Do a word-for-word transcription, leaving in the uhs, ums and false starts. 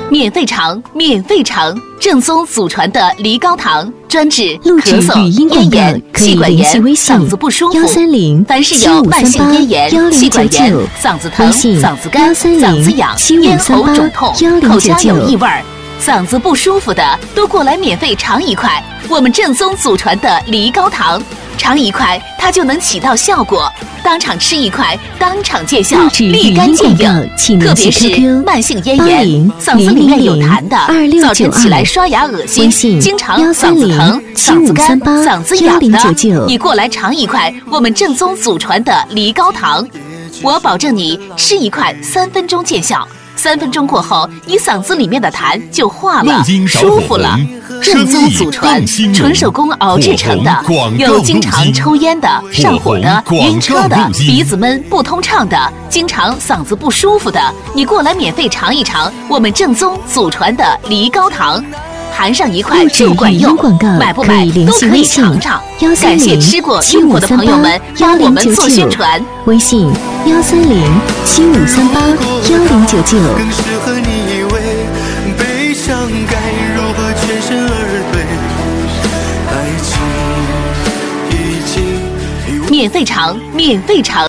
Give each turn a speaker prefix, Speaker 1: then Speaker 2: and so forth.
Speaker 1: 免费尝，免费尝，正宗祖传的梨膏糖，专治咳嗽、咽炎、气管炎、嗓子不舒服。
Speaker 2: 幺三零
Speaker 1: 凡是有慢性咽炎、气管炎、嗓子疼、嗓子干、嗓子痒、咽喉肿痛、口腔有异味、嗓子不舒服的，都过来免费尝一块我们正宗祖传的梨膏糖。尝一块，它就能起到效果。当场吃一块，当场见效，立竿见影。特别是慢性咽炎，嗓子里面有痰的，早晨起来刷牙恶心，经常嗓子疼、嗓子干、嗓子痒的，你过来尝一块我们正宗祖传的梨膏糖，我保证你吃一块三分钟见效。三分钟过后，你嗓子里面的痰就化了，舒服了。正宗祖传，纯手工熬制成的，有经常抽烟的、上火的、晕车的、鼻子闷不通畅的、经常嗓子不舒服的，你过来免费尝一尝我们正宗祖传的梨膏糖。含上一块就管用，买不买都可以尝尝。感谢吃过用过的朋友们帮我们做宣传。
Speaker 2: 微信幺三零七五三八幺零九九。
Speaker 3: 更适合你以为悲伤该如何全身而退，爱情已经
Speaker 1: 免费尝，免费尝。